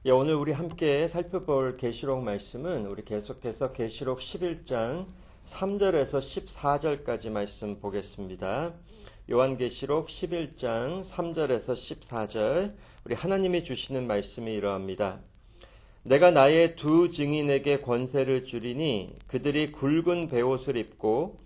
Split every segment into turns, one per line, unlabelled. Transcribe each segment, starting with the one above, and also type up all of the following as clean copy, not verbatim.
오늘 우리 함께 살펴볼 계시록 말씀은 우리 계속해서 계시록 11장 3절에서 14절까지 말씀 보겠습니다. 요한계시록 11장 3절에서 14절 우리 하나님이 주시는 말씀이 이러합니다. 내가 나의 두 증인에게 권세를 주리니 그들이 굵은 베옷을 입고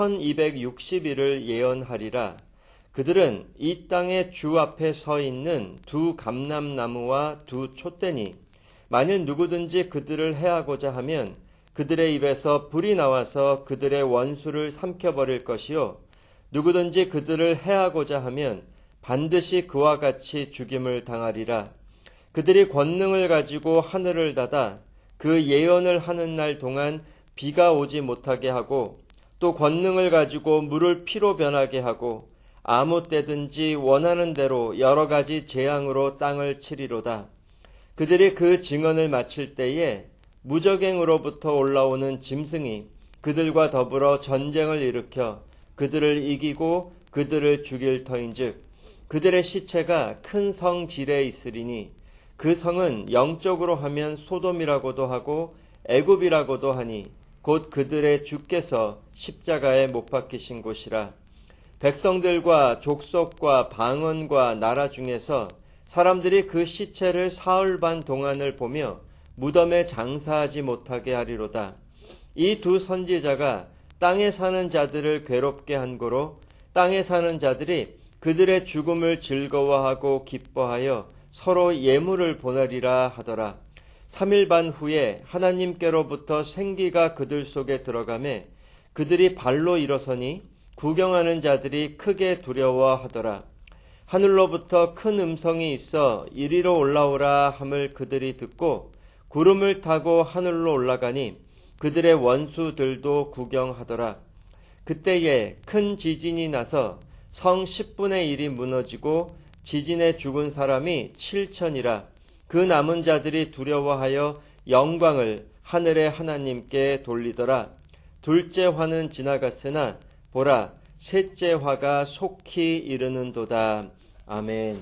1260일을 예언하리라. 그들은 이 땅의 주 앞에 서 있는 두 감람나무와 두 촛대니 만일 누구든지 그들을 해하고자 하면 그들의 입에서 불이 나와서 그들의 원수를 삼켜버릴 것이요 누구든지 그들을 해하고자 하면 반드시 그와 같이 죽임을 당하리라. 그들이 권능을 가지고 하늘을 닫아 그 예언을 하는 날 동안 비가 오지 못하게 하고 또 권능을 가지고 물을 피로 변하게 하고 아무 때든지 원하는 대로 여러 가지 재앙으로 땅을 치리로다. 그들이 그 증언을 마칠 때에 무적행으로부터 올라오는 짐승이 그들과 더불어 전쟁을 일으켜 그들을 이기고 그들을 죽일 터인즉 그들의 시체가 큰 성 질에 있으리니 그 성은 영적으로 하면 소돔이라고도 하고 애굽이라고도 하니 곧 그들의 주께서 십자가에 못 박히신 곳이라. 백성들과 족속과 방언과 나라 중에서 사람들이 그 시체를 사흘 반 동안을 보며 무덤에 장사하지 못하게 하리로다. 이 두 선지자가 땅에 사는 자들을 괴롭게 한 고로 땅에 사는 자들이 그들의 죽음을 즐거워하고 기뻐하여 서로 예물을 보내리라 하더라. 3일 반 후에 하나님께로부터 생기가 그들 속에 들어가매 그들이 발로 일어서니 구경하는 자들이 크게 두려워하더라. 하늘로부터 큰 음성이 있어 이리로 올라오라 함을 그들이 듣고 구름을 타고 하늘로 올라가니 그들의 원수들도 구경하더라. 그때에 큰 지진이 나서 성 10분의 1이 무너지고 지진에 죽은 사람이 7천이라. 그 남은 자들이 두려워하여 영광을 하늘의 하나님께 돌리더라. 둘째 화는 지나갔으나 보라, 셋째 화가 속히 이르는도다. 아멘.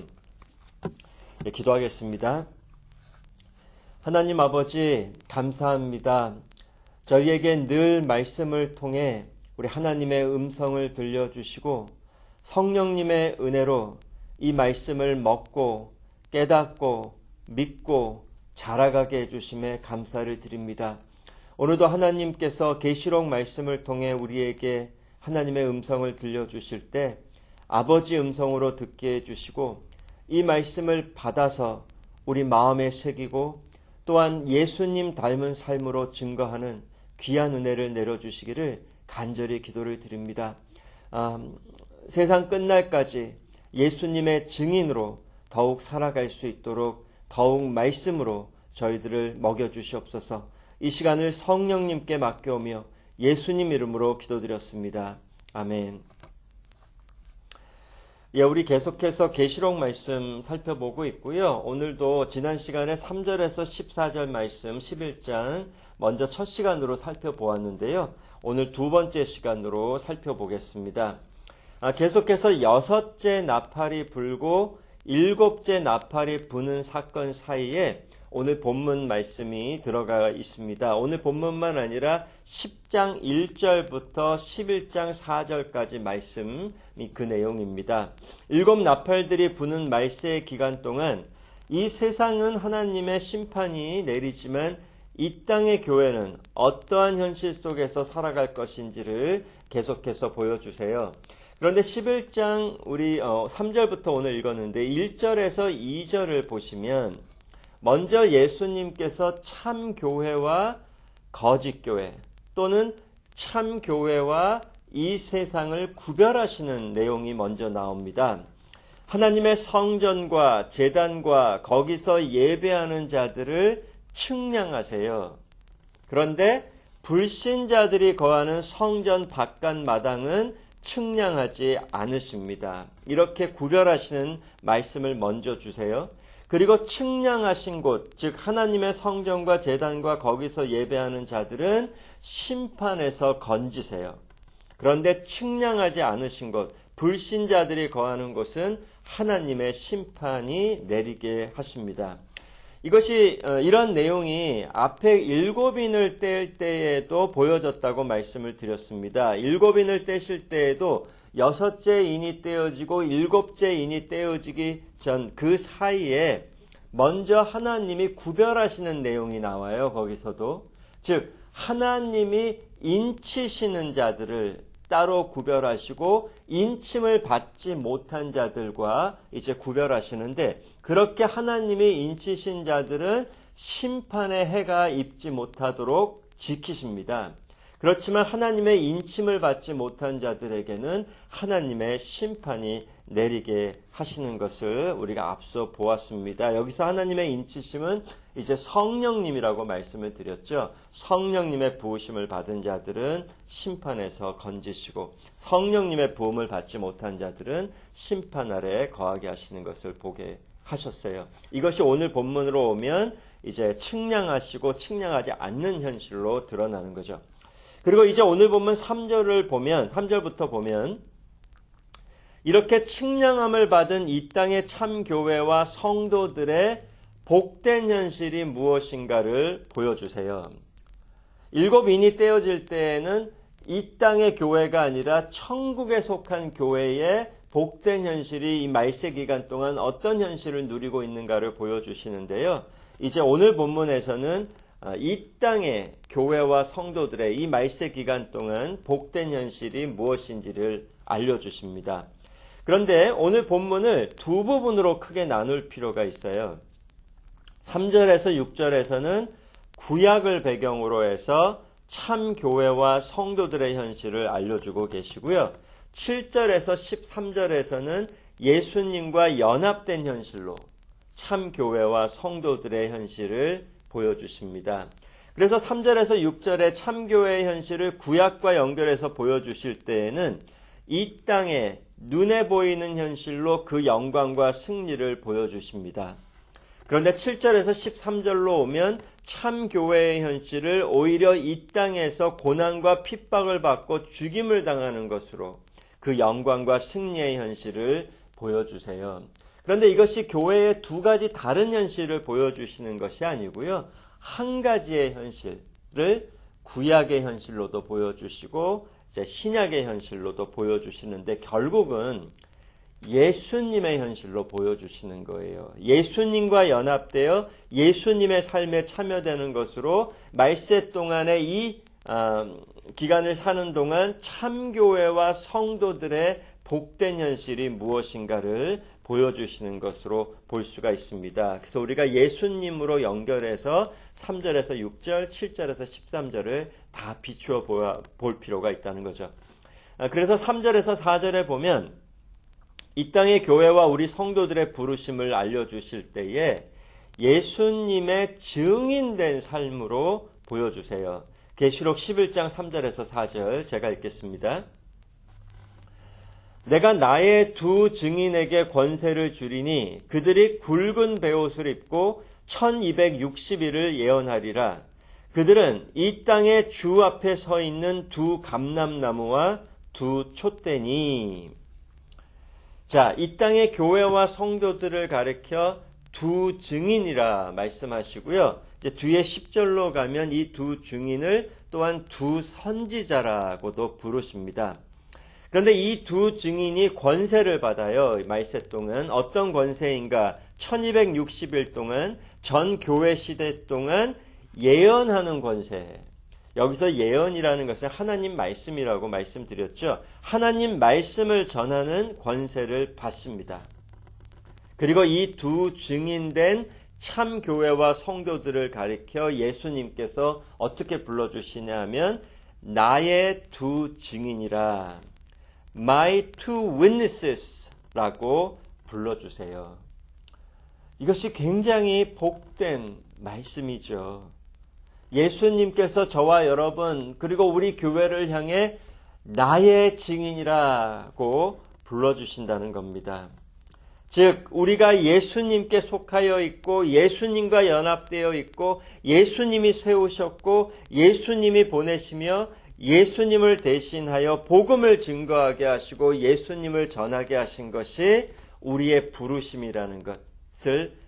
기도하겠습니다. 하나님 아버지 감사합니다. 저희에게 늘 말씀을 통해 우리 하나님의 음성을 들려주시고 성령님의 은혜로 이 말씀을 먹고 깨닫고 믿고 자라가게 해주심에 감사를 드립니다. 오늘도 하나님께서 계시록 말씀을 통해 우리에게 하나님의 음성을 들려주실 때 아버지 음성으로 듣게 해주시고 이 말씀을 받아서 우리 마음에 새기고 또한 예수님 닮은 삶으로 증거하는 귀한 은혜를 내려주시기를 간절히 기도를 드립니다. 세상 끝날까지 예수님의 증인으로 더욱 살아갈 수 있도록 더욱 말씀으로 저희들을 먹여주시옵소서. 이 시간을 성령님께 맡겨오며 예수님 이름으로 기도드렸습니다. 아멘. 우리 계속해서 계시록 말씀 살펴보고 있고요. 오늘도 지난 시간에 3절에서 14절 말씀 11장 먼저 첫 시간으로 살펴보았는데요. 오늘 두 번째 시간으로 살펴보겠습니다. 계속해서 여섯째 나팔이 불고 일곱째 나팔이 부는 사건 사이에 오늘 본문 말씀이 들어가 있습니다. 오늘 본문만 아니라 10장 1절부터 11장 4절까지 말씀이 그 내용입니다. 일곱 나팔들이 부는 말세의 기간 동안 이 세상은 하나님의 심판이 내리지만 이 땅의 교회는 어떠한 현실 속에서 살아갈 것인지를 계속해서 보여주세요. 그런데 11장 우리 3절부터 오늘 읽었는데 1절에서 2절을 보시면 먼저 예수님께서 참교회와 거짓교회 또는 참교회와 이 세상을 구별하시는 내용이 먼저 나옵니다. 하나님의 성전과 제단과 거기서 예배하는 자들을 측량하세요. 그런데 불신자들이 거하는 성전 바깥 마당은 측량하지 않으십니다. 이렇게 구별하시는 말씀을 먼저 주세요. 그리고 측량하신 곳, 즉 하나님의 성전과 제단과 거기서 예배하는 자들은 심판에서 건지세요. 그런데 측량하지 않으신 곳, 불신자들이 거하는 곳은 하나님의 심판이 내리게 하십니다. 이것이 이런 내용이 앞에 7인을 뗄 때에도 보여졌다고 말씀을 드렸습니다. 7인을 떼실 때에도 6째 인이 떼어지고 7째 인이 떼어지기 전 그 사이에 먼저 하나님이 구별하시는 내용이 나와요. 거기서도. 즉 하나님이 인치시는 자들을 따로 구별하시고 인침을 받지 못한 자들과 이제 구별하시는데, 그렇게 하나님이 인치신 자들은 심판의 해가 입지 못하도록 지키십니다. 그렇지만 하나님의 인침을 받지 못한 자들에게는 하나님의 심판이 내리게 하시는 것을 우리가 앞서 보았습니다. 여기서 하나님의 인치심은 이제 성령님이라고 말씀을 드렸죠. 성령님의 부으심을 받은 자들은 심판에서 건지시고, 성령님의 부음을 받지 못한 자들은 심판 아래에 거하게 하시는 것을 보게 하셨어요. 이것이 오늘 본문으로 오면 이제 측량하시고 측량하지 않는 현실로 드러나는 거죠. 그리고 이제 오늘 본문 3절부터 보면 이렇게 측량함을 받은 이 땅의 참교회와 성도들의 복된 현실이 무엇인가를 보여주세요. 7인이 떼어질 때에는 이 땅의 교회가 아니라 천국에 속한 교회의 복된 현실이 이 말세 기간 동안 어떤 현실을 누리고 있는가를 보여주시는데요. 이제 오늘 본문에서는 이 땅의 교회와 성도들의 이 말세 기간 동안 복된 현실이 무엇인지를 알려주십니다. 그런데 오늘 본문을 두 부분으로 크게 나눌 필요가 있어요. 3절에서 6절에서는 구약을 배경으로 해서 참 교회와 성도들의 현실을 알려주고 계시고요. 7절에서 13절에서는 예수님과 연합된 현실로 참 교회와 성도들의 현실을 보여주십니다. 그래서 3절에서 6절의 참교회의 현실을 구약과 연결해서 보여주실 때에는 이 땅에 눈에 보이는 현실로 그 영광과 승리를 보여주십니다. 그런데 7절에서 13절로 오면 참교회의 현실을 오히려 이 땅에서 고난과 핍박을 받고 죽임을 당하는 것으로 그 영광과 승리의 현실을 보여주세요. 그런데 이것이 교회의 두 가지 다른 현실을 보여주시는 것이 아니고요. 한 가지의 현실을 구약의 현실로도 보여주시고 이제 신약의 현실로도 보여주시는데, 결국은 예수님의 현실로 보여주시는 거예요. 예수님과 연합되어 예수님의 삶에 참여되는 것으로 말세 동안의 이 기간을 사는 동안 참교회와 성도들의 복된 현실이 무엇인가를 보여주시는 것으로 볼 수가 있습니다. 그래서 우리가 예수님으로 연결해서 3절에서 6절, 7절에서 13절을 다 비추어 볼 필요가 있다는 거죠. 그래서 3절에서 4절에 보면 이 땅의 교회와 우리 성도들의 부르심을 알려주실 때에 예수님의 증인된 삶으로 보여주세요. 계시록 11장 3절에서 4절 제가 읽겠습니다. 내가 나의 두 증인에게 권세를 주리니 그들이 굵은 베옷을 입고 1260일을 예언하리라. 그들은 이 땅의 주 앞에 서 있는 두 감람나무와 두 촛대니. 자, 이 땅의 교회와 성도들을 가리켜 두 증인이라 말씀하시고요. 이제 뒤에 10절로 가면 이 두 증인을 또한 두 선지자라고도 부르십니다. 그런데 이 두 증인이 권세를 받아요. 말세 동안 어떤 권세인가? 1260일 동안 전 교회 시대 동안 예언하는 권세. 여기서 예언이라는 것은 하나님 말씀이라고 말씀드렸죠. 하나님 말씀을 전하는 권세를 받습니다. 그리고 이 두 증인된 참 교회와 성도들을 가리켜 예수님께서 어떻게 불러주시냐 하면 나의 두 증인이라, My two witnesses 라고 불러주세요. 이것이 굉장히 복된 말씀이죠. 예수님께서 저와 여러분 그리고 우리 교회를 향해 나의 증인이라고 불러주신다는 겁니다. 즉 우리가 예수님께 속하여 있고 예수님과 연합되어 있고 예수님이 세우셨고 예수님이 보내시며 예수님을 대신하여 복음을 증거하게 하시고 예수님을 전하게 하신 것이 우리의 부르심이라는 것을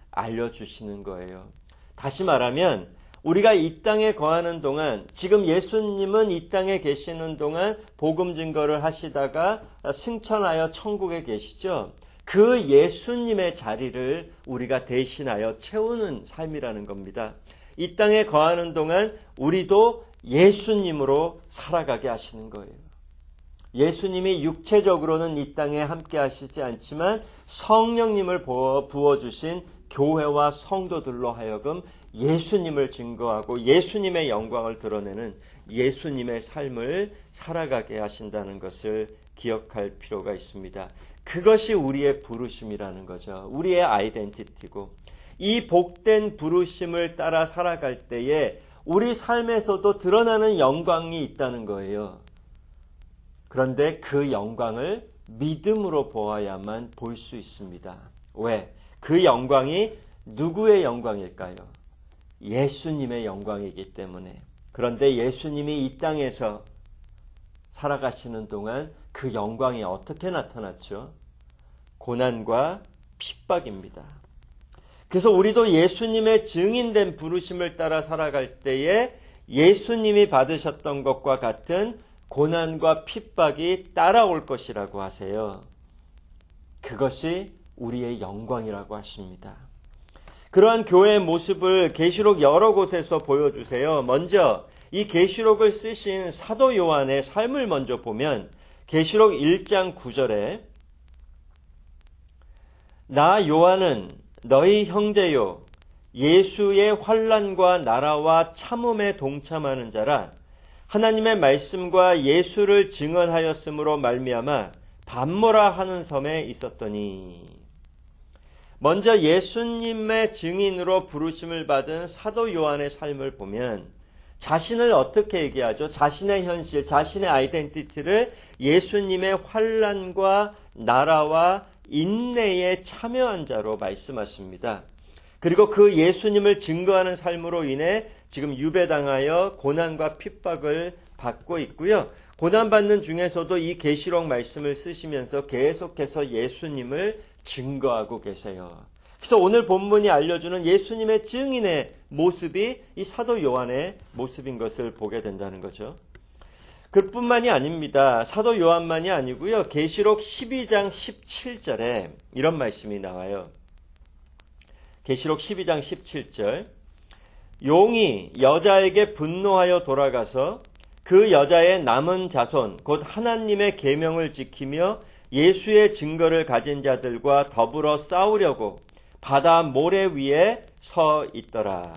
알려주시는 거예요. 다시 말하면 우리가 이 땅에 거하는 동안, 지금 예수님은 이 땅에 계시는 동안 복음 증거를 하시다가 승천하여 천국에 계시죠. 그 예수님의 자리를 우리가 대신하여 채우는 삶이라는 겁니다. 이 땅에 거하는 동안 우리도 예수님으로 살아가게 하시는 거예요. 예수님이 육체적으로는 이 땅에 함께 하시지 않지만 성령님을 부어주신 교회와 성도들로 하여금 예수님을 증거하고 예수님의 영광을 드러내는 예수님의 삶을 살아가게 하신다는 것을 기억할 필요가 있습니다. 그것이 우리의 부르심이라는 거죠. 우리의 아이덴티티고, 이 복된 부르심을 따라 살아갈 때에 우리 삶에서도 드러나는 영광이 있다는 거예요. 그런데 그 영광을 믿음으로 보아야만 볼 수 있습니다. 왜? 그 영광이 누구의 영광일까요? 예수님의 영광이기 때문에. 그런데 예수님이 이 땅에서 살아가시는 동안 그 영광이 어떻게 나타났죠? 고난과 핍박입니다. 그래서 우리도 예수님의 증인된 부르심을 따라 살아갈 때에 예수님이 받으셨던 것과 같은 고난과 핍박이 따라올 것이라고 하세요. 그것이 우리의 영광이라고 하십니다. 그러한 교회의 모습을 계시록 여러 곳에서 보여주세요. 먼저 이 계시록을 쓰신 사도 요한의 삶을 먼저 보면 계시록 1장 9절에 나 요한은 너희 형제요 예수의 환난과 나라와 참음에 동참하는 자라 하나님의 말씀과 예수를 증언하였으므로 말미암아 밤모라 하는 섬에 있었더니. 먼저 예수님의 증인으로 부르심을 받은 사도 요한의 삶을 보면 자신을 어떻게 얘기하죠? 자신의 현실, 자신의 아이덴티티를 예수님의 환난과 나라와 인내에 참여한 자로 말씀하십니다. 그리고 그 예수님을 증거하는 삶으로 인해 지금 유배당하여 고난과 핍박을 받고 있고요. 고난받는 중에서도 이 계시록 말씀을 쓰시면서 계속해서 예수님을 증거하고 계세요. 그래서 오늘 본문이 알려주는 예수님의 증인의 모습이 이 사도 요한의 모습인 것을 보게 된다는 거죠. 그뿐만이 아닙니다. 사도 요한만이 아니고요. 계시록 12장 17절에 이런 말씀이 나와요. 계시록 12장 17절 용이 여자에게 분노하여 돌아가서 그 여자의 남은 자손 곧 하나님의 계명을 지키며 예수의 증거를 가진 자들과 더불어 싸우려고 바다 모래 위에 서 있더라.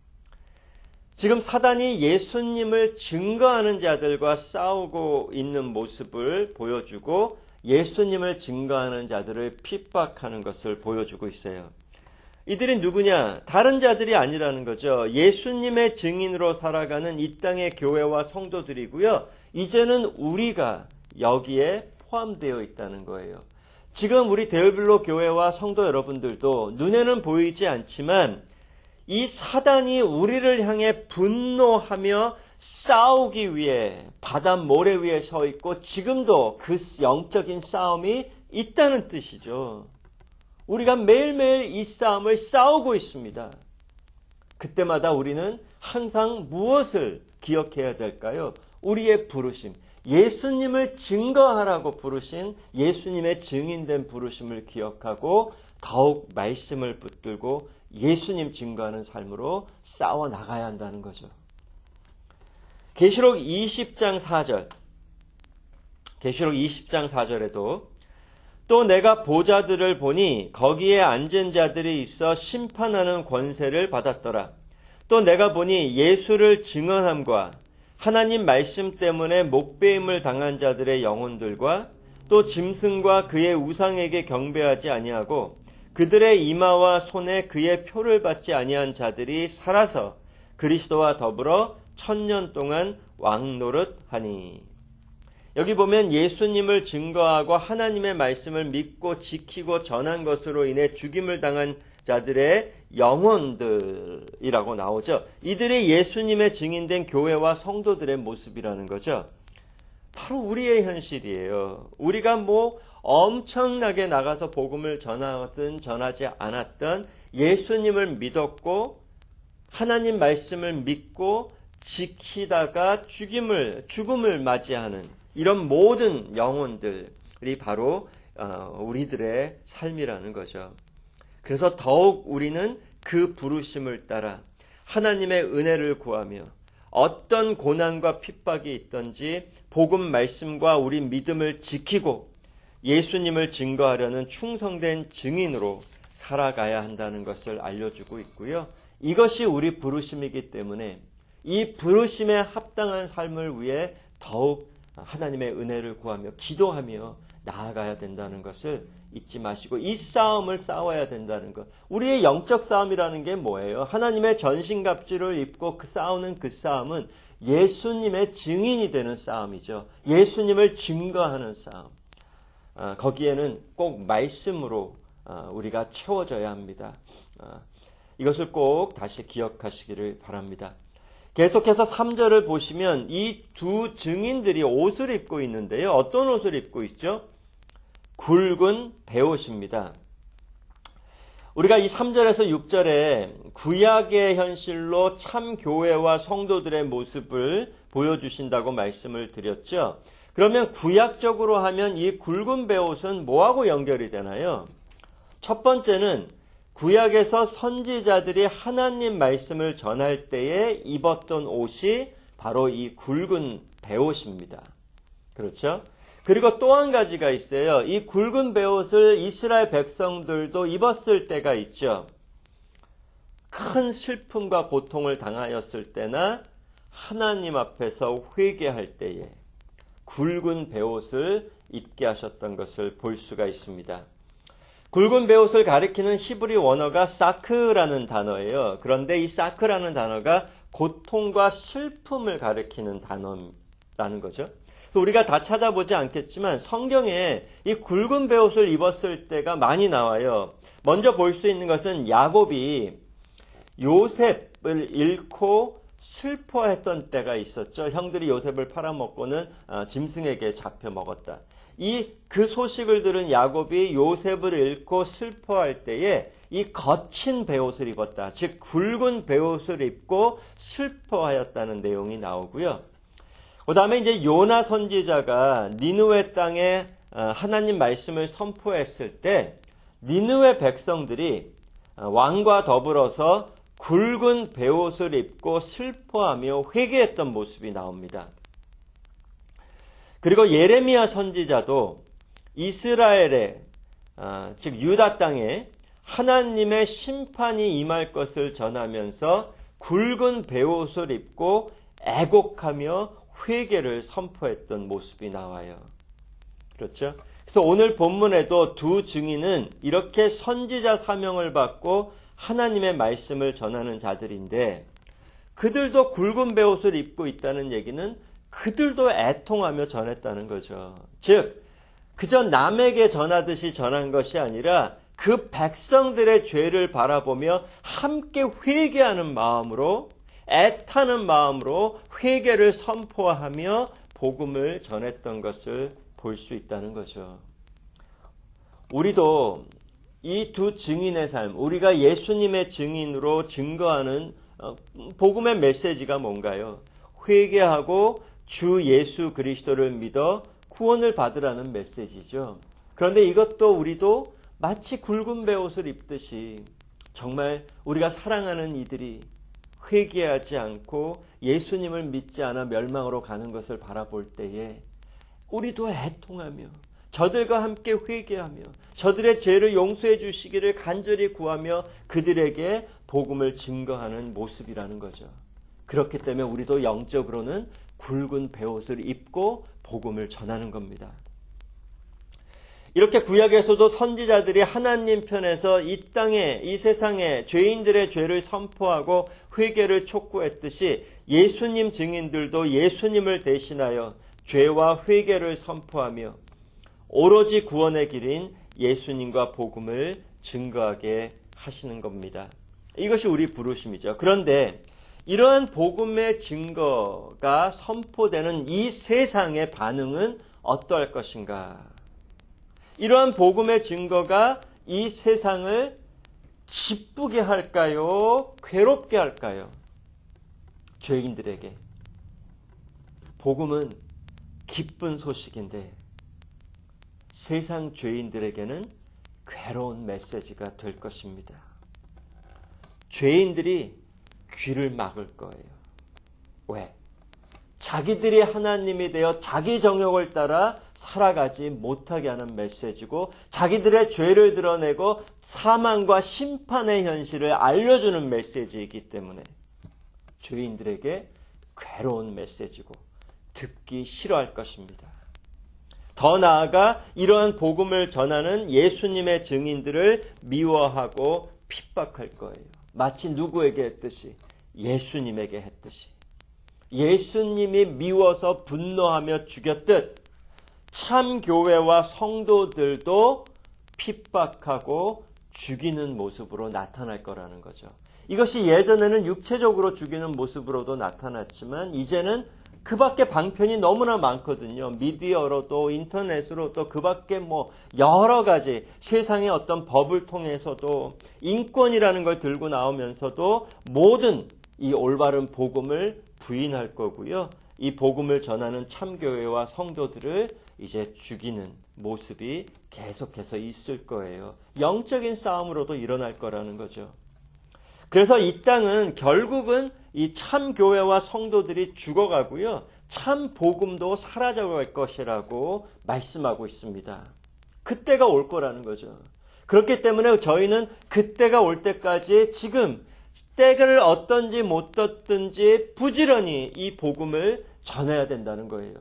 지금 사단이 예수님을 증거하는 자들과 싸우고 있는 모습을 보여주고 예수님을 증거하는 자들을 핍박하는 것을 보여주고 있어요. 이들이 누구냐? 다른 자들이 아니라는 거죠. 예수님의 증인으로 살아가는 이 땅의 교회와 성도들이고요. 이제는 우리가 여기에 포함되어 있다는 거예요. 지금 우리 데일빌로 교회와 성도 여러분들도 눈에는 보이지 않지만 이 사단이 우리를 향해 분노하며 싸우기 위해 바다 모래 위에 서 있고 지금도 그 영적인 싸움이 있다는 뜻이죠. 우리가 매일매일 이 싸움을 싸우고 있습니다. 그때마다 우리는 항상 무엇을 기억해야 될까요? 우리의 부르심, 예수님을 증거하라고 부르신 예수님의 증인된 부르심을 기억하고 더욱 말씀을 붙들고 예수님 증거하는 삶으로 싸워 나가야 한다는 거죠. 계시록 20장 4절, 계시록 20장 4절에도 또 내가 보좌들을 보니 거기에 앉은 자들이 있어 심판하는 권세를 받았더라. 또 내가 보니 예수를 증언함과 하나님 말씀 때문에 목배임을 당한 자들의 영혼들과 또 짐승과 그의 우상에게 경배하지 아니하고 그들의 이마와 손에 그의 표를 받지 아니한 자들이 살아서 그리스도와 더불어 1000년 동안 왕노릇하니. 여기 보면 예수님을 증거하고 하나님의 말씀을 믿고 지키고 전한 것으로 인해 죽임을 당한 자들의 영혼들이라고 나오죠. 이들이 예수님의 증인된 교회와 성도들의 모습이라는 거죠. 바로 우리의 현실이에요. 우리가 엄청나게 나가서 복음을 전하든 전하지 않았던 예수님을 믿었고 하나님 말씀을 믿고 지키다가 죽음을 맞이하는 이런 모든 영혼들이 바로 우리들의 삶이라는 거죠. 그래서 더욱 우리는 그 부르심을 따라 하나님의 은혜를 구하며 어떤 고난과 핍박이 있든지 복음 말씀과 우리 믿음을 지키고 예수님을 증거하려는 충성된 증인으로 살아가야 한다는 것을 알려주고 있고요. 이것이 우리 부르심이기 때문에 이 부르심에 합당한 삶을 위해 더욱 하나님의 은혜를 구하며 기도하며 나아가야 된다는 것을 잊지 마시고 이 싸움을 싸워야 된다는 것. 우리의 영적 싸움이라는 게 뭐예요? 하나님의 전신갑주를 입고 싸우는 그 싸움은 예수님의 증인이 되는 싸움이죠. 예수님을 증거하는 싸움. 거기에는 꼭 말씀으로 우리가 채워져야 합니다. 이것을 꼭 다시 기억하시기를 바랍니다. 계속해서 3절을 보시면 이 두 증인들이 옷을 입고 있는데요. 어떤 옷을 입고 있죠? 굵은 베옷입니다. 우리가 이 3절에서 6절에 구약의 현실로 참 교회와 성도들의 모습을 보여주신다고 말씀을 드렸죠. 그러면 구약적으로 하면 이 굵은 베옷은 뭐하고 연결이 되나요? 첫 번째는 구약에서 선지자들이 하나님 말씀을 전할 때에 입었던 옷이 바로 이 굵은 베옷입니다. 그렇죠? 그리고 또 한 가지가 있어요. 이 굵은 베옷을 이스라엘 백성들도 입었을 때가 있죠. 큰 슬픔과 고통을 당하였을 때나 하나님 앞에서 회개할 때에 굵은 베옷을 입게 하셨던 것을 볼 수가 있습니다. 굵은 베옷을 가리키는 히브리 원어가 사크라는 단어예요. 그런데 이 사크라는 단어가 고통과 슬픔을 가리키는 단어라는 거죠. 그래서 우리가 다 찾아보지 않겠지만 성경에 이 굵은 베옷을 입었을 때가 많이 나와요. 먼저 볼 수 있는 것은 야곱이 요셉을 잃고 슬퍼했던 때가 있었죠. 형들이 요셉을 팔아먹고는 짐승에게 잡혀 먹었다. 그 소식을 들은 야곱이 요셉을 잃고 슬퍼할 때에 이 거친 베옷을 입었다. 즉 굵은 베옷을 입고 슬퍼하였다는 내용이 나오고요. 그 다음에 이제 요나 선지자가 니느웨 땅에 하나님 말씀을 선포했을 때 니느웨 백성들이 왕과 더불어서 굵은 베옷을 입고 슬퍼하며 회개했던 모습이 나옵니다. 그리고 예레미야 선지자도 이스라엘의 즉 유다 땅에 하나님의 심판이 임할 것을 전하면서 굵은 베옷을 입고 애곡하며 회개를 선포했던 모습이 나와요. 그렇죠? 그래서 오늘 본문에도 두 증인은 이렇게 선지자 사명을 받고 하나님의 말씀을 전하는 자들인데 그들도 굵은 베옷을 입고 있다는 얘기는 그들도 애통하며 전했다는 거죠. 즉 그저 남에게 전하듯이 전한 것이 아니라 그 백성들의 죄를 바라보며 함께 회개하는 마음으로 애타는 마음으로 회개를 선포하며 복음을 전했던 것을 볼 수 있다는 거죠. 우리도 이 두 증인의 삶, 우리가 예수님의 증인으로 증거하는 복음의 메시지가 뭔가요? 회개하고 주 예수 그리스도를 믿어 구원을 받으라는 메시지죠. 그런데 이것도 우리도 마치 굵은 베옷을 입듯이 정말 우리가 사랑하는 이들이 회개하지 않고 예수님을 믿지 않아 멸망으로 가는 것을 바라볼 때에 우리도 애통하며 저들과 함께 회개하며 저들의 죄를 용서해 주시기를 간절히 구하며 그들에게 복음을 증거하는 모습이라는 거죠. 그렇기 때문에 우리도 영적으로는 굵은 베옷을 입고 복음을 전하는 겁니다. 이렇게 구약에서도 선지자들이 하나님 편에서 이 땅에, 이 세상에 죄인들의 죄를 선포하고 회개를 촉구했듯이 예수님 증인들도 예수님을 대신하여 죄와 회개를 선포하며 오로지 구원의 길인 예수님과 복음을 증거하게 하시는 겁니다. 이것이 우리 부르심이죠. 그런데 이러한 복음의 증거가 선포되는 이 세상의 반응은 어떠할 것인가? 이러한 복음의 증거가 이 세상을 기쁘게 할까요? 괴롭게 할까요? 죄인들에게. 복음은 기쁜 소식인데 세상 죄인들에게는 괴로운 메시지가 될 것입니다. 죄인들이 귀를 막을 거예요. 왜? 자기들이 하나님이 되어 자기 정욕을 따라 살아가지 못하게 하는 메시지고 자기들의 죄를 드러내고 사망과 심판의 현실을 알려주는 메시지이기 때문에 죄인들에게 괴로운 메시지고 듣기 싫어할 것입니다. 더 나아가 이러한 복음을 전하는 예수님의 증인들을 미워하고 핍박할 거예요. 마치 누구에게 했듯이 예수님에게 했듯이. 예수님이 미워서 분노하며 죽였듯 참 교회와 성도들도 핍박하고 죽이는 모습으로 나타날 거라는 거죠. 이것이 예전에는 육체적으로 죽이는 모습으로도 나타났지만 이제는 그 밖에 방편이 너무나 많거든요. 미디어로도 인터넷으로도 그 밖에 여러 가지 세상의 어떤 법을 통해서도 인권이라는 걸 들고 나오면서도 모든 이 올바른 복음을 부인할 거고요. 이 복음을 전하는 참교회와 성도들을 이제 죽이는 모습이 계속해서 있을 거예요. 영적인 싸움으로도 일어날 거라는 거죠. 그래서 이 땅은 결국은 이 참교회와 성도들이 죽어가고요. 참 복음도 사라져갈 것이라고 말씀하고 있습니다. 그때가 올 거라는 거죠. 그렇기 때문에 저희는 그때가 올 때까지 지금 때를 얻든지 못 얻든지 부지런히 이 복음을 전해야 된다는 거예요.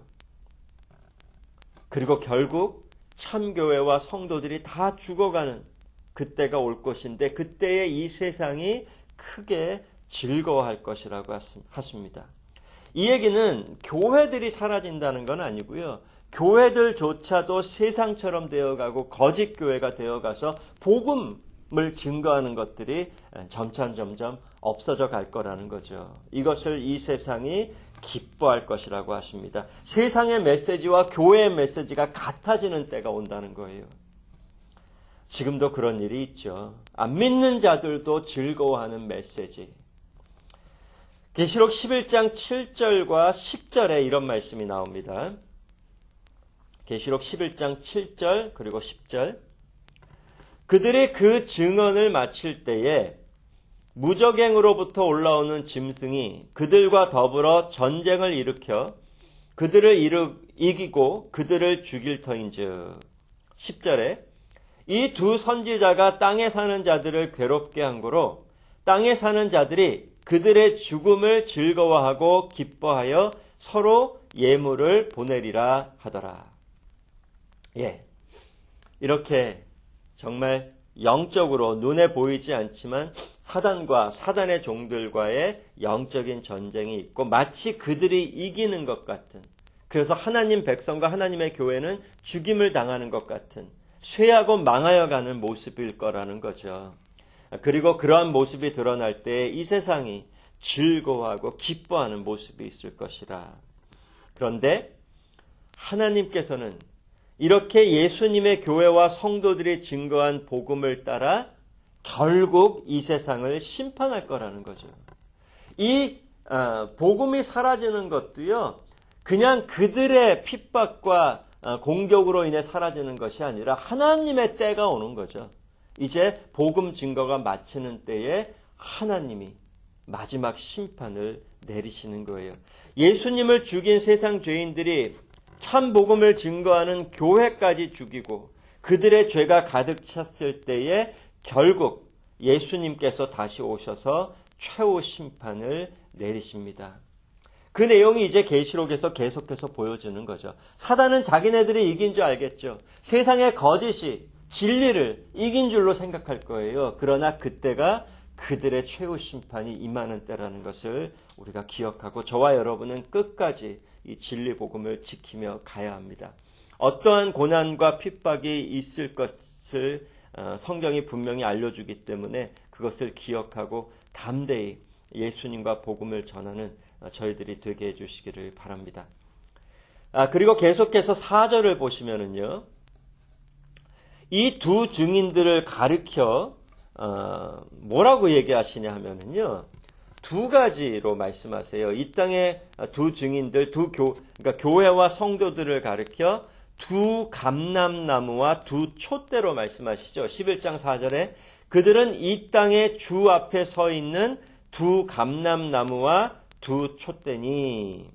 그리고 결국 참교회와 성도들이 다 죽어가는 그때가 올 것인데 그때에 이 세상이 크게 즐거워할 것이라고 하십니다. 이 얘기는 교회들이 사라진다는 건 아니고요. 교회들조차도 세상처럼 되어가고 거짓 교회가 되어가서 복음을 증거하는 것들이 점점 없어져 갈 거라는 거죠. 이것을 이 세상이 기뻐할 것이라고 하십니다. 세상의 메시지와 교회의 메시지가 같아지는 때가 온다는 거예요. 지금도 그런 일이 있죠. 안 믿는 자들도 즐거워하는 메시지. 계시록 11장 7절과 10절에 이런 말씀이 나옵니다. 계시록 11장 7절 그리고 10절. 그들이 그 증언을 마칠 때에 무저갱으로부터 올라오는 짐승이 그들과 더불어 전쟁을 일으켜 그들을 이기고 그들을 죽일 터인즉. 10절에 이 두 선지자가 땅에 사는 자들을 괴롭게 한 고로 땅에 사는 자들이 그들의 죽음을 즐거워하고 기뻐하여 서로 예물을 보내리라 하더라. 이렇게 정말 영적으로 눈에 보이지 않지만 사단과 사단의 종들과의 영적인 전쟁이 있고 마치 그들이 이기는 것 같은, 그래서 하나님 백성과 하나님의 교회는 죽임을 당하는 것 같은 쇠하고 망하여 가는 모습일 거라는 거죠. 그리고 그러한 모습이 드러날 때 이 세상이 즐거워하고 기뻐하는 모습이 있을 것이라. 그런데 하나님께서는 이렇게 예수님의 교회와 성도들이 증거한 복음을 따라 결국 이 세상을 심판할 거라는 거죠. 이 복음이 사라지는 것도요, 그냥 그들의 핍박과 공격으로 인해 사라지는 것이 아니라 하나님의 때가 오는 거죠. 이제 복음 증거가 마치는 때에 하나님이 마지막 심판을 내리시는 거예요. 예수님을 죽인 세상 죄인들이 참 복음을 증거하는 교회까지 죽이고 그들의 죄가 가득 찼을 때에 결국 예수님께서 다시 오셔서 최후 심판을 내리십니다. 그 내용이 이제 계시록에서 계속해서 보여주는 거죠. 사단은 자기네들이 이긴 줄 알겠죠. 세상의 거짓이 진리를 이긴 줄로 생각할 거예요. 그러나 그때가 그들의 최후 심판이 임하는 때라는 것을 우리가 기억하고 저와 여러분은 끝까지 이 진리 복음을 지키며 가야 합니다. 어떠한 고난과 핍박이 있을 것을 성경이 분명히 알려주기 때문에 그것을 기억하고 담대히 예수님과 복음을 전하는 저희들이 되게 해주시기를 바랍니다. 그리고 계속해서 4절을 보시면은요, 이 두 증인들을 가리켜 뭐라고 얘기하시냐 하면은요, 두 가지로 말씀하세요. 이 땅의 두 증인들, 그러니까 교회와 성도들을 가리켜 두 감람나무와 두 촛대로 말씀하시죠. 11장 4절에 그들은 이 땅의 주 앞에 서 있는 두 감람나무와 두 촛대니.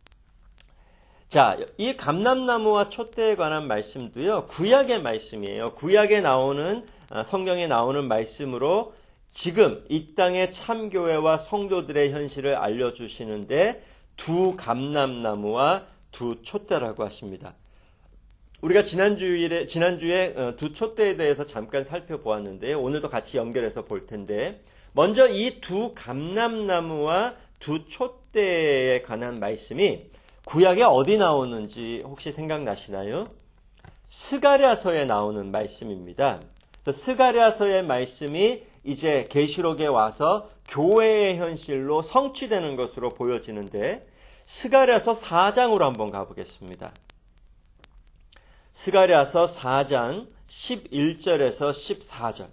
자, 이 감람나무와 촛대에 관한 말씀도요, 구약의 말씀이에요. 구약에 나오는, 성경에 나오는 말씀으로 지금 이 땅의 참교회와 성도들의 현실을 알려주시는데 두 감람나무와 두 촛대라고 하십니다. 우리가 지난주에 두 촛대에 대해서 잠깐 살펴보았는데요. 오늘도 같이 연결해서 볼 텐데, 먼저 이 두 감람나무와 두 촛대에 관한 말씀이 구약에 어디 나오는지 혹시 생각나시나요? 스가랴서에 나오는 말씀입니다. 스가랴서의 말씀이 이제 계시록에 와서 교회의 현실로 성취되는 것으로 보여지는데, 스가랴서 4장으로 한번 가보겠습니다. 스가랴서 4장 11절에서 14절.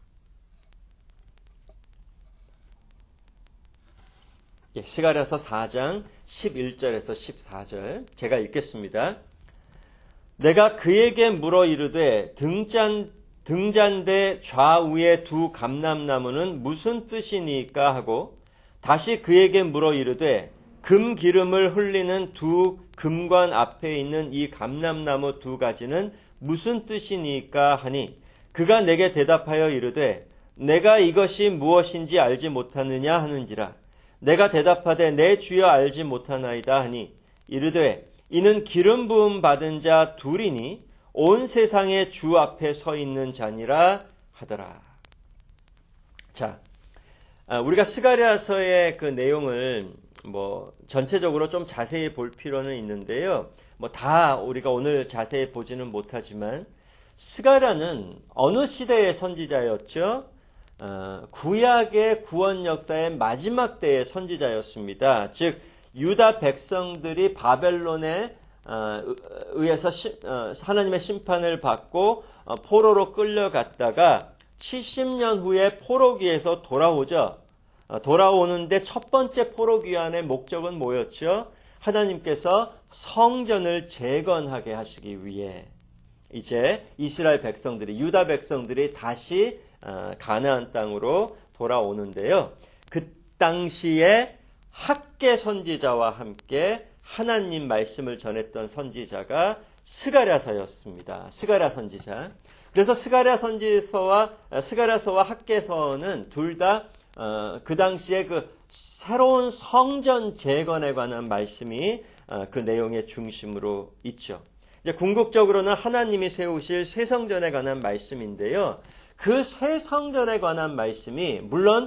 스가랴서 4장 11절에서 14절 제가 읽겠습니다. 내가 그에게 물어 이르되 등잔대 좌우의 두 감람나무는 무슨 뜻이니까 하고 다시 그에게 물어 이르되 금 기름을 흘리는 두 금관 앞에 있는 이 감람나무 두 가지는 무슨 뜻이니까 하니 그가 내게 대답하여 이르되 내가 이것이 무엇인지 알지 못하느냐 하는지라. 내가 대답하되 내 주여 알지 못하나이다 하니 이르되 이는 기름 부음 받은 자 둘이니 온 세상의 주 앞에 서 있는 자니라 하더라. 자, 우리가 스가랴서의 그 내용을 전체적으로 좀 자세히 볼 필요는 있는데요. 다 우리가 오늘 자세히 보지는 못하지만 스가랴는 어느 시대의 선지자였죠? 구약의 구원 역사의 마지막 때의 선지자였습니다. 즉 유다 백성들이 바벨론에 의해서 하나님의 심판을 받고 포로로 끌려갔다가 70년 후에 포로기에서 돌아오죠. 돌아오는데 첫 번째 포로 귀환의 목적은 뭐였죠? 하나님께서 성전을 재건하게 하시기 위해 이제 이스라엘 백성들이, 유다 백성들이 다시 가나안 땅으로 돌아오는데요. 그 당시에 학개 선지자와 함께 하나님 말씀을 전했던 선지자가 스가랴서였습니다. 스가랴 선지자. 그래서 스가랴서와 학개서는 둘 다 그 당시에 그 새로운 성전 재건에 관한 말씀이 그 내용의 중심으로 있죠. 이제 궁극적으로는 하나님이 세우실 새 성전에 관한 말씀인데요. 그 새 성전에 관한 말씀이 물론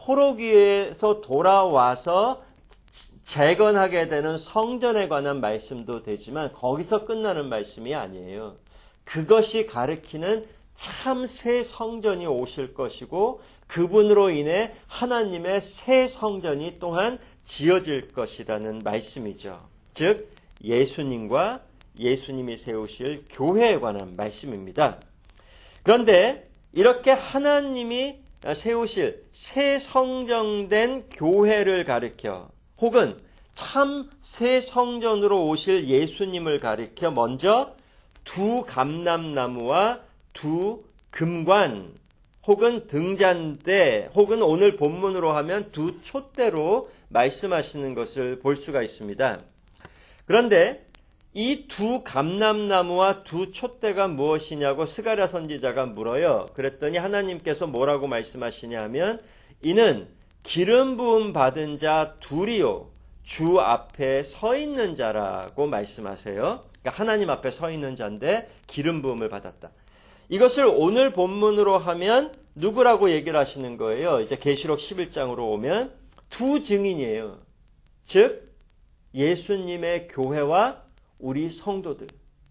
포로기에서 돌아와서 재건하게 되는 성전에 관한 말씀도 되지만 거기서 끝나는 말씀이 아니에요. 그것이 가리키는 참 새 성전이 오실 것이고 그분으로 인해 하나님의 새 성전이 또한 지어질 것이라는 말씀이죠. 즉 예수님과 예수님이 세우실 교회에 관한 말씀입니다. 그런데 이렇게 하나님이 세우실 새 성정된 교회를 가리켜 혹은 참 새 성전으로 오실 예수님을 가리켜 먼저 두 감람나무와 두 금관 혹은 등잔대 혹은 오늘 본문으로 하면 두 촛대로 말씀하시는 것을 볼 수가 있습니다. 그런데 이 두 감람나무와 두 촛대가 무엇이냐고 스가랴 선지자가 물어요. 그랬더니 하나님께서 뭐라고 말씀하시냐 하면 이는 기름 부음 받은 자 둘이요 주 앞에 서 있는 자라고 말씀하세요. 그러니까 하나님 앞에 서 있는 자인데 기름 부음을 받았다. 이것을 오늘 본문으로 하면 누구라고 얘기를 하시는 거예요? 이제 계시록 11장으로 오면 두 증인이에요. 즉 예수님의 교회와 우리 성도들,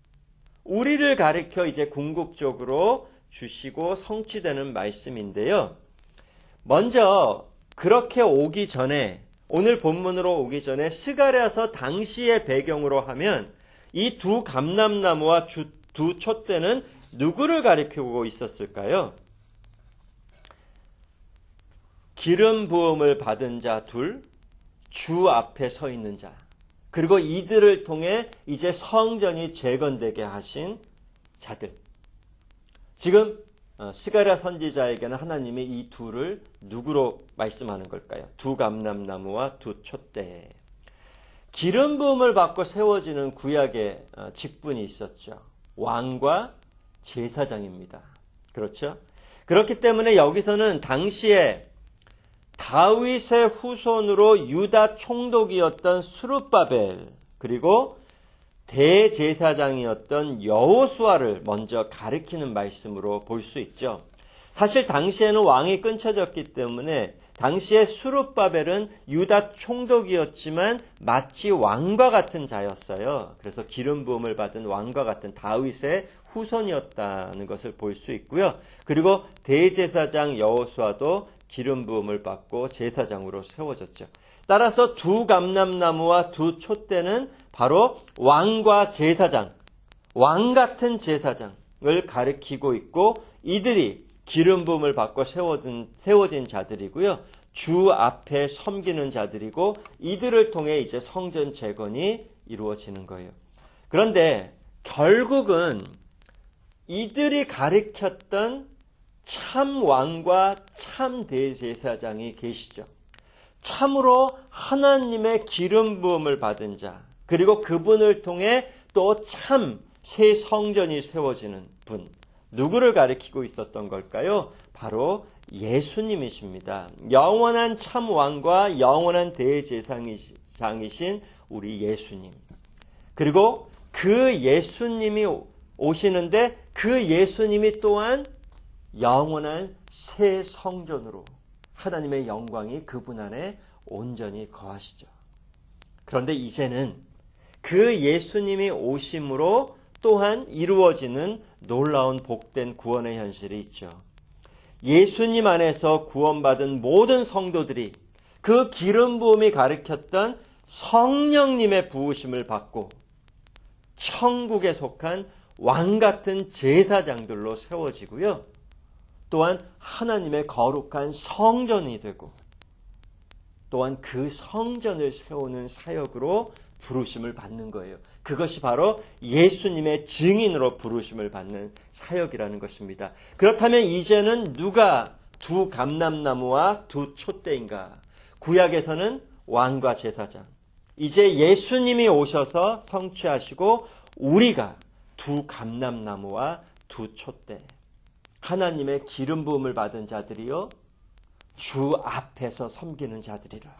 우리를 가리켜 이제 궁극적으로 주시고 성취되는 말씀인데요. 먼저 그렇게 오기 전에 오늘 본문으로 오기 전에 스가랴서 당시의 배경으로 하면 이 두 감람나무와 두 촛대는 누구를 가리키고 있었을까요? 기름 부음을 받은 자 둘, 주 앞에 서 있는 자, 그리고 이들을 통해 이제 성전이 재건되게 하신 자들. 지금 스가랴 선지자에게는 하나님이 이 둘을 누구로 말씀하는 걸까요? 두 감람나무와 두 촛대. 기름 부음을 받고 세워지는 구약의 직분이 있었죠. 왕과 제사장입니다. 그렇죠? 그렇기 때문에 여기서는 당시에 다윗의 후손으로 유다 총독이었던 스룹바벨, 그리고 대제사장이었던 여호수아를 먼저 가리키는 말씀으로 볼 수 있죠. 사실 당시에는 왕이 끊쳐졌기 때문에 당시에 스룹바벨은 유다 총독이었지만 마치 왕과 같은 자였어요. 그래서 기름 부음을 받은 왕과 같은 다윗의 후손이었다는 것을 볼 수 있고요. 그리고 대제사장 여호수아도 기름 부음을 받고 제사장으로 세워졌죠. 따라서 두 감람나무와 두 촛대는 바로 왕과 제사장, 왕 같은 제사장을 가리키고 있고, 이들이 기름 부음을 받고 세워진 자들이고요. 주 앞에 섬기는 자들이고, 이들을 통해 이제 성전 재건이 이루어지는 거예요. 그런데 결국은 이들이 가리켰던 참 왕과 참 대제사장이 계시죠. 참으로 하나님의 기름 부음을 받은 자, 그리고 그분을 통해 또 참 새 성전이 세워지는 분, 누구를 가리키고 있었던 걸까요? 바로 예수님이십니다. 영원한 참 왕과 영원한 대제사장이신 우리 예수님. 그리고 그 예수님이 오시는데 그 예수님이 또한 영원한 새 성전으로 하나님의 영광이 그분 안에 온전히 거하시죠. 그런데 이제는 그 예수님이 오심으로 또한 이루어지는 놀라운 복된 구원의 현실이 있죠. 예수님 안에서 구원받은 모든 성도들이 그 기름 부음이 가리켰던 성령님의 부으심을 받고 천국에 속한 왕 같은 제사장들로 세워지고요. 또한 하나님의 거룩한 성전이 되고, 또한 그 성전을 세우는 사역으로 부르심을 받는 거예요. 그것이 바로 예수님의 증인으로 부르심을 받는 사역이라는 것입니다. 그렇다면 이제는 누가 두 감람나무와 두 촛대인가? 구약에서는 왕과 제사장. 이제 예수님이 오셔서 성취하시고 우리가 두 감람나무와 두 촛대. 하나님의 기름 부음을 받은 자들이요, 주 앞에서 섬기는 자들이라.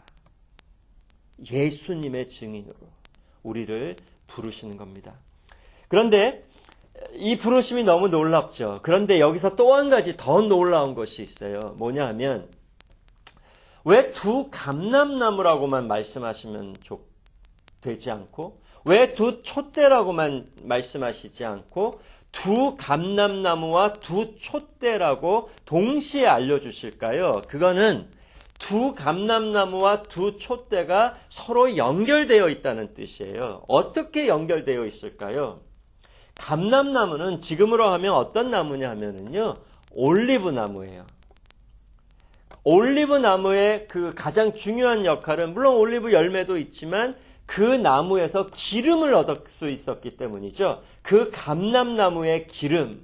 예수님의 증인으로 우리를 부르시는 겁니다. 그런데 이 부르심이 너무 놀랍죠. 그런데 여기서 또 한 가지 더 놀라운 것이 있어요. 뭐냐 하면, 왜 두 감람나무라고만 말씀하시면 되지 않고, 왜 두 촛대라고만 말씀하시지 않고 두 감람나무와 두 촛대라고 동시에 알려주실까요? 그거는 두 감람나무와 두 촛대가 서로 연결되어 있다는 뜻이에요. 어떻게 연결되어 있을까요? 감람나무는 지금으로 하면 어떤 나무냐 하면은요, 올리브 나무예요. 올리브 나무의 그 가장 중요한 역할은, 물론 올리브 열매도 있지만 그 나무에서 기름을 얻을 수 있었기 때문이죠. 그 감람나무의 기름,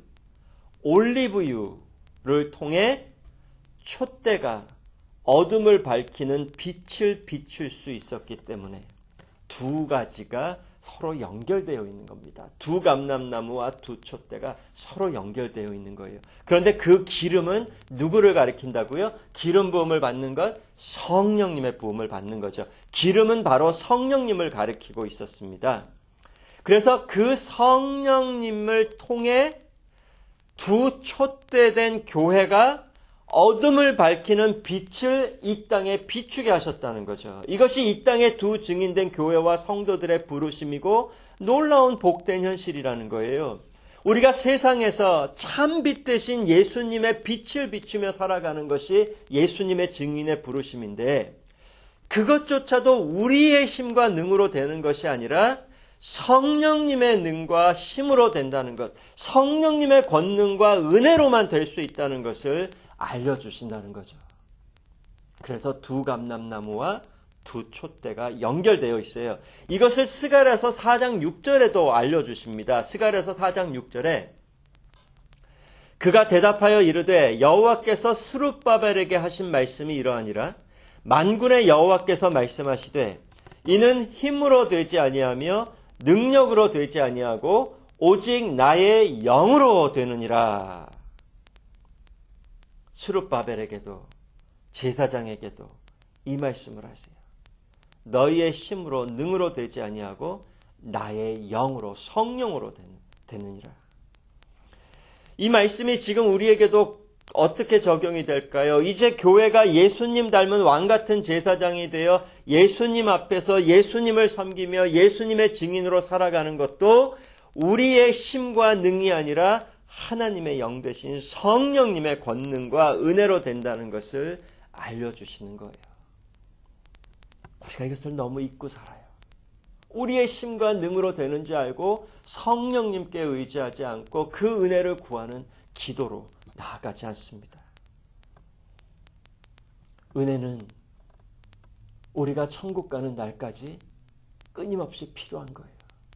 올리브유를 통해 촛대가 어둠을 밝히는 빛을 비출 수 있었기 때문에 두 가지가 서로 연결되어 있는 겁니다. 두 감람나무와 두 촛대가 서로 연결되어 있는 거예요. 그런데 그 기름은 누구를 가리킨다고요? 기름 부음을 받는 것, 성령님의 부음을 받는 거죠. 기름은 바로 성령님을 가리키고 있었습니다. 그래서 그 성령님을 통해 두 촛대된 교회가 어둠을 밝히는 빛을 이 땅에 비추게 하셨다는 거죠. 이것이 이 땅에 두 증인된 교회와 성도들의 부르심이고 놀라운 복된 현실이라는 거예요. 우리가 세상에서 참 빛 대신 예수님의 빛을 비추며 살아가는 것이 예수님의 증인의 부르심인데, 그것조차도 우리의 힘과 능으로 되는 것이 아니라 성령님의 능과 힘으로 된다는 것, 성령님의 권능과 은혜로만 될 수 있다는 것을 알려주신다는 거죠. 그래서 두 감람나무와 두 촛대가 연결되어 있어요. 이것을 스가랴서 4장 6절에도 알려주십니다. 스가랴서 4장 6절에 그가 대답하여 이르되 여호와께서 스룹바벨에게 하신 말씀이 이러하니라. 만군의 여호와께서 말씀하시되 이는 힘으로 되지 아니하며 능력으로 되지 아니하고 오직 나의 영으로 되느니라. 스룹바벨에게도 제사장에게도 이 말씀을 하세요. 너희의 힘으로 능으로 되지 아니하고 나의 영으로 성령으로 되느니라. 이 말씀이 지금 우리에게도 어떻게 적용이 될까요? 이제 교회가 예수님 닮은 왕 같은 제사장이 되어 예수님 앞에서 예수님을 섬기며 예수님의 증인으로 살아가는 것도 우리의 힘과 능이 아니라 하나님의 영 되신 성령님의 권능과 은혜로 된다는 것을 알려주시는 거예요. 우리가 이것을 너무 잊고 살아요. 우리의 힘과 능으로 되는 줄 알고 성령님께 의지하지 않고 그 은혜를 구하는 기도로 나아가지 않습니다. 은혜는 우리가 천국 가는 날까지 끊임없이 필요한 거예요.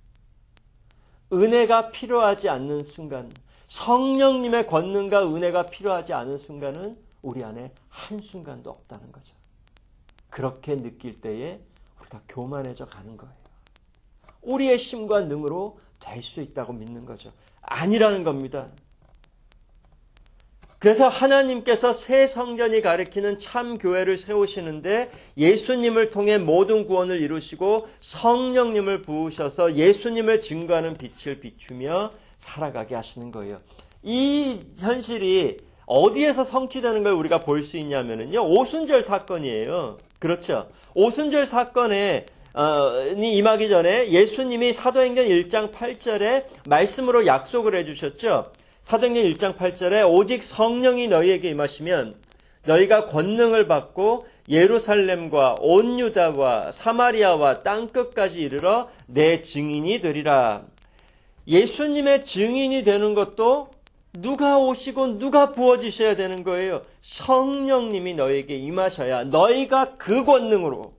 은혜가 필요하지 않는 순간, 성령님의 권능과 은혜가 필요하지 않은 순간은 우리 안에 한순간도 없다는 거죠. 그렇게 느낄 때에 우리가 교만해져 가는 거예요. 우리의 힘과 능으로 될 수 있다고 믿는 거죠. 아니라는 겁니다. 그래서 하나님께서 새 성전이 가리키는 참 교회를 세우시는데 예수님을 통해 모든 구원을 이루시고 성령님을 부으셔서 예수님을 증거하는 빛을 비추며 살아가게 하시는 거예요. 이 현실이 어디에서 성취되는 걸 우리가 볼 수 있냐면요. 오순절 사건이에요. 그렇죠. 오순절 사건에 임하기 전에 예수님이 사도행전 1장 8절에 말씀으로 약속을 해주셨죠. 사도행전 1장 8절에 오직 성령이 너희에게 임하시면 너희가 권능을 받고 예루살렘과 온 유다와 사마리아와 땅끝까지 이르러 내 증인이 되리라. 예수님의 증인이 되는 것도 누가 오시고 누가 부어지셔야 되는 거예요. 성령님이 너희에게 임하셔야 너희가 그 권능으로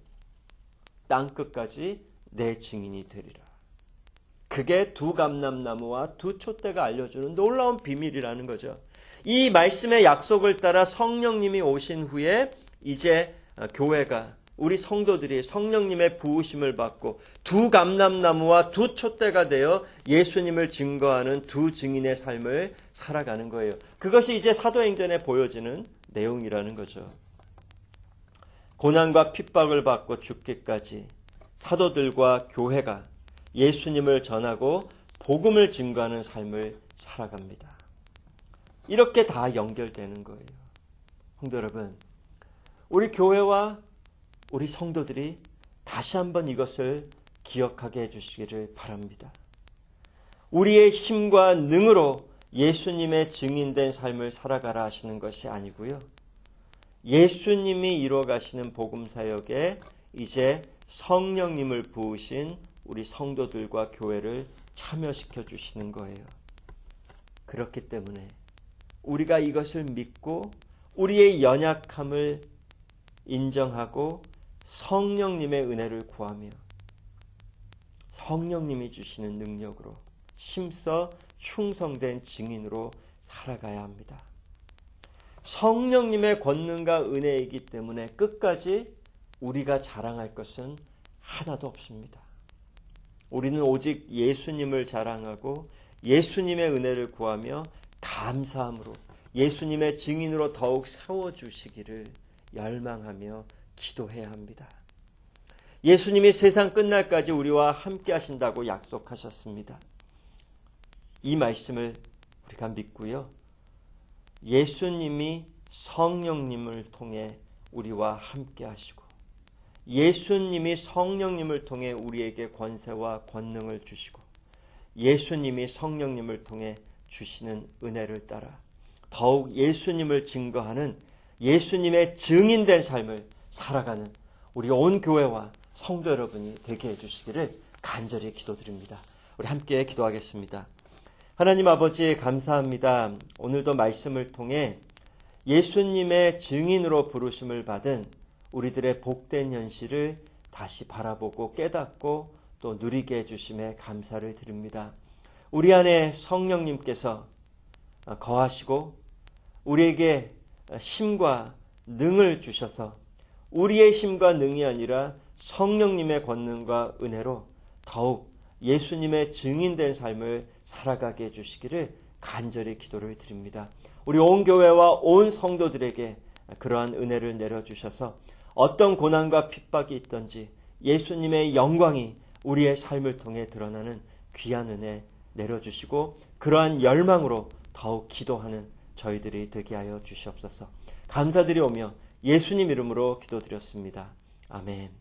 땅끝까지 내 증인이 되리라. 그게 두 감람나무와 두 촛대가 알려주는 놀라운 비밀이라는 거죠. 이 말씀의 약속을 따라 성령님이 오신 후에 이제 교회가 우리 성도들이 성령님의 부으심을 받고 두 감람나무와 두 촛대가 되어 예수님을 증거하는 두 증인의 삶을 살아가는 거예요. 그것이 이제 사도행전에 보여지는 내용이라는 거죠. 고난과 핍박을 받고 죽기까지 사도들과 교회가 예수님을 전하고 복음을 증거하는 삶을 살아갑니다. 이렇게 다 연결되는 거예요. 성도 여러분, 우리 교회와 우리 성도들이 다시 한번 이것을 기억하게 해주시기를 바랍니다. 우리의 힘과 능으로 예수님의 증인된 삶을 살아가라 하시는 것이 아니고요. 예수님이 이루어가시는 복음사역에 이제 성령님을 부으신 우리 성도들과 교회를 참여시켜 주시는 거예요. 그렇기 때문에 우리가 이것을 믿고 우리의 연약함을 인정하고 성령님의 은혜를 구하며 성령님이 주시는 능력으로 힘써 충성된 증인으로 살아가야 합니다. 성령님의 권능과 은혜이기 때문에 끝까지 우리가 자랑할 것은 하나도 없습니다. 우리는 오직 예수님을 자랑하고 예수님의 은혜를 구하며 감사함으로 예수님의 증인으로 더욱 세워주시기를 열망하며 기도해야 합니다. 예수님이 세상 끝날까지 우리와 함께 하신다고 약속하셨습니다. 이 말씀을 우리가 믿고요. 예수님이 성령님을 통해 우리와 함께 하시고 예수님이 성령님을 통해 우리에게 권세와 권능을 주시고 예수님이 성령님을 통해 주시는 은혜를 따라 더욱 예수님을 증거하는 예수님의 증인된 삶을 살아가는 우리 온 교회와 성도 여러분이 되게 해주시기를 간절히 기도드립니다. 우리 함께 기도하겠습니다. 하나님 아버지 감사합니다. 오늘도 말씀을 통해 예수님의 증인으로 부르심을 받은 우리들의 복된 현실을 다시 바라보고 깨닫고 또 누리게 해주심에 감사를 드립니다. 우리 안에 성령님께서 거하시고 우리에게 힘과 능을 주셔서 우리의 힘과 능이 아니라 성령님의 권능과 은혜로 더욱 예수님의 증인된 삶을 살아가게 해주시기를 간절히 기도를 드립니다. 우리 온 교회와 온 성도들에게 그러한 은혜를 내려주셔서 어떤 고난과 핍박이 있든지 예수님의 영광이 우리의 삶을 통해 드러나는 귀한 은혜 내려주시고 그러한 열망으로 더욱 기도하는 저희들이 되게 하여 주시옵소서. 감사드리오며 예수님 이름으로 기도드렸습니다. 아멘.